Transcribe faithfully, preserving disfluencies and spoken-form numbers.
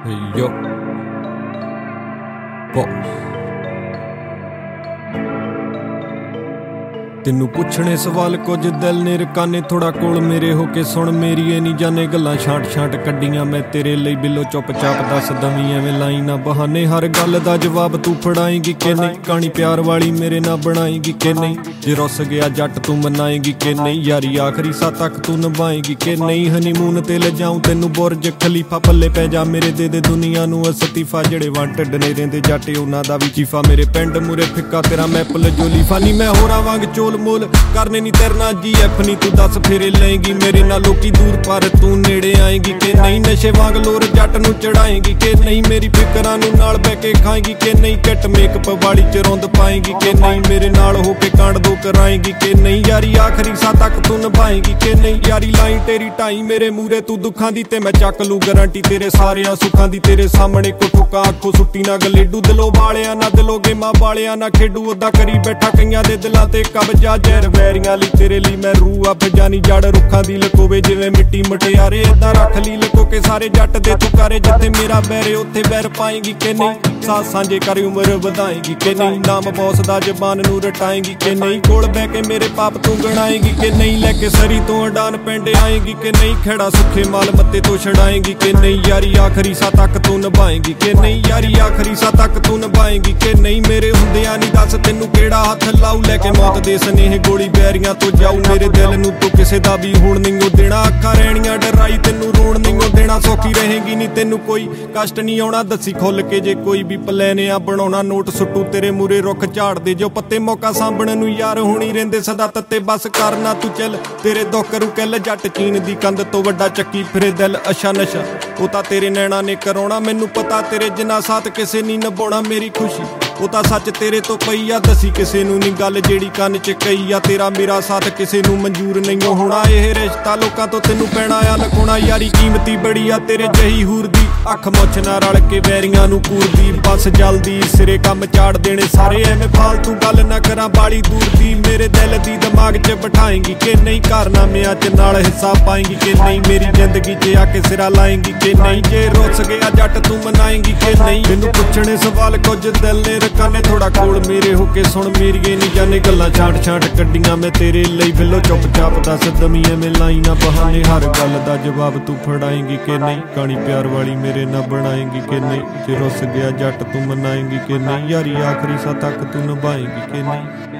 Hey yo, boss. ਤੈਨੂੰ ਪੁੱਛਣੇ ਸਵਾਲ ਕੁਝ ਦਿਲ ਨੇ ਰਕਾਨੇ ਥੋੜਾ ਕੋਲ ਮੇਰੇ ਹੋ ਕੇ ਸੁਣ ਮੇਰੀ ਇਹ ਨਹੀਂ ਜਾਣੇ ਗੱਲਾਂ ਛਾਂਟ ਛਾਂਟ ਕੱਢੀਆਂ ਮੈਂ ਤੇਰੇ ਲਈ ਬਿੱਲੋ ਚੁੱਪ ਚਾਪ ਦੱਸ ਦਵੀਂ ਐਵੇਂ ਲਾਈ ਨਾ ਬਹਾਨੇ ਹਰ ਗੱਲ ਦਾ ਜਵਾਬ ਤੂੰ ਫੜਾਏਂਗੀ ਕਿ ਨਹੀਂ ਕਹਾਣੀ ਪਿਆਰ ਵਾਲੀ ਮੇਰੇ ਨਾਲ ਬਣਾਏਂਗੀ ਕਿ ਨਹੀਂ ਜੇ ਰੁੱਸ ਗਿਆ ਜੱਟ ਤੂੰ ਮਨਾਏਂਗੀ ਕਿ ਨਹੀਂ ਯਾਰੀ ਆਖਰੀ ਸਾਹ ਤੱਕ ਤੂੰ ਨਿਭਾਏਂਗੀ ਕਿ ਨਹੀਂ ਹਨੀਮੂਨ ਤੇ ਲੈ ਜਾਊਂ ਤੈਨੂੰ ਬੁਰਜ ਖਲੀਫਾ ਪੱਲੇ ਪੈ ਜਾ ਮੇਰੇ ਦੇ ਦੇ ਦੁਨੀਆ ਨੂੰ ਅਸਤੀਫਾ ਜਿਹੜੇ ਵਾਂਟਡ ਨੇ ਰਹਿੰਦੇ ਜੱਟ ਉਹਨਾਂ ਦਾ ਵੀ ਚੀਫਾ ਮੇਰੇ ਪਿੰਡ ਮੂਰੇ ਫਿੱਕਾ ਤੇਰਾ ਮੈਪਲ ਜੋਲੀ ਫਾਨੀ ਮੈਂ ਹੋਰਾਂ ਵਾਂਗ ਚੋਲ ਮੋਲ ਕਰਨੇ ਨੀ ਤੇਰੇ ਨਾਲ ਜੀ ਐਫ ਨੀ ਤੂੰ ਦੱਸ ਫੇਰੇ ਲਏਂਗੀ ਮੇਰੇ ਨਾਲ ਲੋਕੀ ਦੂਰ ਪਰ ਤੂੰ ਨੇੜੇ ਆਏਂਗੀ ਕਿ ਨਹੀਂ ਨਸ਼ੇ ਵਾਂਗ ਲੋਰ ਜੱਟ ਨੂੰ ਚੜਾਏਂਗੀ ਕਿ ਨਹੀਂ ਮੇਰੀ ਫਿਕਰਾਂ ਨੂੰ ਨਾਲ ਬਹਿ ਕੇ ਖਾਏਂਗੀ ਕਿ ਨਹੀਂ ਕਿਟ ਮੇਕਅਪ ਵਾਲੀ ਚ ਰੁੰਦ ਪਾਏਂਗੀ ਕਿ ਨਹੀਂ ਮੇਰੇ ਨਾਲ ਹੋ ਕੇ ਕਾਂਡ ਦੋ ਕਰਾਏਂਗੀ ਕਿ ਨਹੀਂ ਯਾਰੀ ਆਖਰੀ ਸਾਹ ਤੱਕ ਤੂੰ ਨਿਭਾਏਂਗੀ ਕਿ ਨਹੀਂ ਯਾਰੀ ਲਾਈਨ ਤੇਰੀ ਢਾਈ ਮੇਰੇ ਮੂਰੇ ਤੂੰ ਦੁੱਖਾਂ ਦੀ ਤੇ ਮੈਂ ਚੱਕ ਲੂ ਗਾਰੰਟੀ ਤੇਰੇ ਸਾਰਿਆਂ ਸੁੱਖਾਂ ਦੀ ਤੇਰੇ ਸਾਹਮਣੇ ਕੋ ਠੁਕਾ ਅੱਖੋਂ ਸੁੱਟੀ ਨਾ ਗਲੇਡੂ ਦਿਲੋਂ ਵਾਲਿਆਂ ਨਾ ਦਿਲੋਂ ਗੇਮਾਂ ਵਾਲਿਆਂ ਨਾ ਖੇਡੂ ਉਦਾਂ ਕਰੀ ਬੈਠਾ ਕਈਆਂ ਦੇ ਦਿਲਾਂ ਤੇ ਕਬਜ਼ਾ ਜ਼ਹਿਰ ਵੈਰੀਆਂ ਲਈ ਤੇਰੇ ਲਈ ਮੈਂ ਰੂਹ ਆ ਫਜਾਨੀ ਜੜ ਰੁੱਖਾਂ ਦੀ ਲਕੋਵੇ ਜਿਵੇਂ ਮਿੱਟੀ ਮਟਿਆਰੇ ਏਦਾਂ ਰੱਖ ਲਈ ਲਕੋ ਕੇ ਸਾਰੇ ਜੱਟ ਦੇ ਤੂੰ ਕਰੇ ਜਿੱਥੇ ਮੇਰਾ ਬੈਰੇ ਉੱਥੇ ਬੈਰ ਪਾਏਂਗੀ ਕਿ ਨਹੀਂ ਸਾਹ ਸਾਂਝੇ ਕਰ ਉਮਰ ਵਧਾਏਂਗੀ ਕਿ ਨਹੀਂ ਨਾਮ ਬੌਸ ਦਾ ਜ਼ਬਾਨ ਨੂੰ ਰਟਾਏਂਗੀ ਕਿ ਨਹੀਂ ਕੋਲ ਬਹਿ ਕੇ ਮੇਰੇ ਪਾਪ ਤੂੰ ਗਣਾਏਂਗੀ ਕਿ ਨਹੀਂ ਲੈ ਕੇ ਸਰੀ ਤੋਂ ਅਡਾਨ ਪਿੰਡ ਆਏਂਗੀ ਕਿ ਨਹੀਂ ਖੇੜਾ ਸੁੱਖੇ ਮਾਲ ਮੱਤੇ ਤੋਂ ਛਡਾਏਂਗੀ ਕਿ ਨਹੀਂ ਯਾਰੀ ਆਖਰੀ ਸਾਹ ਤੱਕ ਤੂੰ ਨਿਭਾਏਂਗੀ ਕਿ ਨਹੀਂ ਯਾਰੀ ਆਖਰੀ ਸਾਹ ਤੱਕ ਤੂੰ ਨਿਭਾਏਂਗੀ ਕਿ ਨਹੀਂ ਮੇਰੇ ਹੁੰਦਿਆਂ ਨਹੀਂ ਦੱਸ ਤੈਨੂੰ ਕਿਹੜਾ ਹੱਥ ਲਾਊ ਲੈ ਕੇ ਮੌਤ ਦੇ ਸਨੇਹ ਗੋਲੀ ਬੈਰੀਆਂ ਤੋਂ ਜਾਊ ਮੇਰੇ ਦਿਲ ਨੂੰ ਤੂੰ ਕਿਸੇ ਦਾ ਵੀ ਹੁਣ ਨਹੀਂ ਉਹ ਦੇਣਾ ਅੱਖਾਂ ਰਹਿਣੀਆਂ ਡਰਾਈ ਤੈਨੂੰ ਰੋਣ ਨਹੀਂ ਉਹ ਦੇਣਾ ਸੌਖੀ ਰਹੇਗੀ ਨਹੀਂ ਤੈਨੂੰ ਕੋਈ ਕਸ਼ਟ ਨਹੀਂ ਆਉਣਾ ਦੱਸੀ ਖੁੱਲ ਕੇ ਜੇ ਕੋਈ ਵੀ ਪਲਾਨ ਆ ਬਣਾਉਣਾ ਨੋਟ ਸੁੱਟੂ ਤੇਰੇ ਮੂਰੇ ਰੁੱਖ ਝਾੜਦੇ ਜੋ ਪੱਤੇ ਮੌਕਾ ਸਾਂਭਣ ਨੂੰ ਯਾਰ ਹੋਣੀ ਰਹਿੰਦੇ ਸਦਾ ਤੱਤੇ ਬਸ ਕਰਨਾ ਤੂੰ ਚੱਲ ਤੇਰੇ ਦੁੱਖ ਕਰੂ ਕਿੱਲ ਜੱਟ ਚੀਨ ਦੀ ਕੰਧ ਤੋਂ ਵੱਡਾ ਚੱਕੀ ਫਿਰੇ ਦਿਲ ਅਸ਼ਾ ਨਸ਼ਾ ਉਹ ਤਾਂ ਤੇਰੇ ਨੈਣਾ ਨੇ ਕਰਾਉਣਾ ਮੈਨੂੰ ਪਤਾ ਤੇਰੇ ਜਿੰਨਾ ਸਾਥ ਕਿਸੇ ਨਹੀਂ ਨਿਭਾਉਣਾ ਮੇਰੀ ਖੁਸ਼ੀ ਉਹ ਤਾਂ ਸੱਚ ਤੇਰੇ ਤੋਂ ਪਈ ਆ ਦਸੀ ਕਿਸੇ ਨੂੰ ਨਹੀਂ ਗੱਲ ਜਿਹੜੀ ਕੰਨ ਚ ਕਈ ਆ ਤੇਰਾ ਮੇਰਾ ਸਾਥ ਕਿਸੇ ਨੂੰ ਮਨਜ਼ੂਰ ਨਹੀਂ ਹੋਣਾ ਇਹ ਰਿਸ਼ਤਾ ਲੋਕਾਂ ਤੋਂ ਤੈਨੂੰ ਪੈਣਾ ਆ ਲਗਾਉਣਾ ਯਾਰੀ ਕੀਮਤੀ ਬੜੀ ਆ ਤੇਰੇ ਜਹੀ ਹੂਰ ਦੀ ਅੱਖ ਮੁੱਛ ਨਾ ਰਲ ਕੇ ਵੈਰੀਆਂ ਨੂੰ ਕੂਰਦੀ ਬਸ ਜਲਦੀ ਸਿਰੇ ਕੰਮ ਚਾੜ ਦੇਣੇ ਸਾਰੇ ਐਵੇਂ ਫਾਲਤੂ ਗੱਲ ਨਾ ਕਰਾਂ ਬਾਲੀ ਦੂਰ ਦੀ ਮੇਰੇ ਦਿਲ ਦੀ ਦਿਮਾਗ ਚ ਬਿਠਾਏਂਗੀ ਕਿ ਨਹੀਂ ਕਾਰਨਾਮਿਆਂ ਚ ਨਾਲ ਹਿੱਸਾ ਪਾਏਂਗੀ ਕਿ ਨਹੀਂ ਮੇਰੀ ਜ਼ਿੰਦਗੀ ਚ ਆ ਕੇ ਸਿਰਾ ਲਾਏਂਗੀ ਕਿ ਨਹੀਂ ਜੇ ਰੁੱਸ ਗਿਆ ਜੱਟ ਤੂੰ ਮਨਾਏਂਗੀ ਕਿ ਨਹੀਂ ਮੈਨੂੰ ਪੁੱਛਣੇ ਸਵਾਲ ਕੁਝ ਦਿਲ ਨੇ ਰਕਾਨੇ ਥੋੜਾ ਕੋਲ ਮੇਰੇ ਹੋ ਕੇ ਸੁਣ ਮੇਰੀਏ ਨਹੀਂ ਜਾਣੇ ਗੱਲਾਂ ਛਾਂਟ ਛਾਂਟ ਕੱਢੀਆਂ ਮੈਂ ਤੇਰੇ ਲਈ ਬਿੱਲੋ ਚੁੱਪ ਚਾਪ ਦੱਸ ਦਵੀਂ ਐਵੇਂ ਲਾਈ ਨਾ ਬਹਾਨੇ ਹਰ ਗੱਲ ਦਾ ਜਵਾਬ ਤੂੰ ਫੜਾਏਂਗੀ ਕਿ ਨਹੀਂ ਕਹਾਣੀ ਪਿਆਰ ਵਾਲੀ ਮੇਰੇ ਨਾਲ ਬਣਾਏਂਗੀ ਕਿ ਨਹੀਂ ਜੇ ਰੁੱਸ ਗਿਆ ਜੱਟ ਤੂੰ ਮਨਾਏਂਗੀ ਕਿ ਨਹੀਂ ਯਾਰੀ ਆਖਰੀ ਸਾਹ ਤੱਕ ਤੂੰ ਨਿਭਾਏਂਗੀ ਕਿ ਨਹੀਂ।